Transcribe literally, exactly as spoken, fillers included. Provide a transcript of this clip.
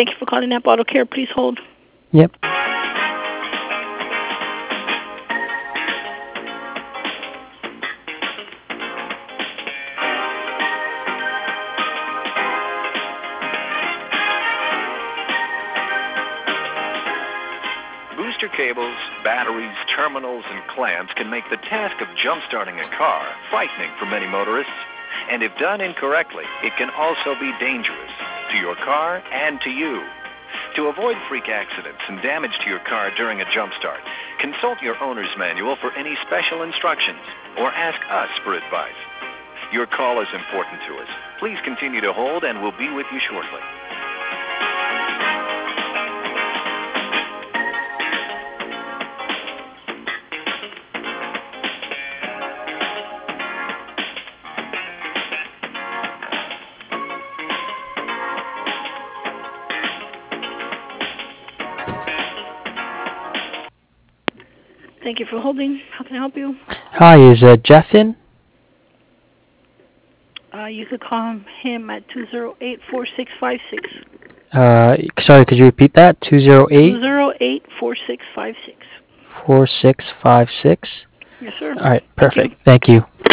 Thank you for calling Napa Auto Care. Please hold. Yep. Booster cables, batteries, terminals, and clamps can make the task of jump-starting a car frightening for many motorists. And if done incorrectly, it can also be dangerous to your car and to you. To avoid freak accidents and damage to your car during a jump start, consult your owner's manual for any special instructions or ask us for advice. Your call is important to us. Please continue to hold and we'll be with you shortly. Thank you for holding. How can I help you? Hi, is uh, Jeff in? Uh, you could call him at two zero eight, four six five six. Uh, sorry, could you repeat that? two zero eight? two zero eight, four six five six. four six five six? Yes, sir. All right, Thank you. perfect. Thank you.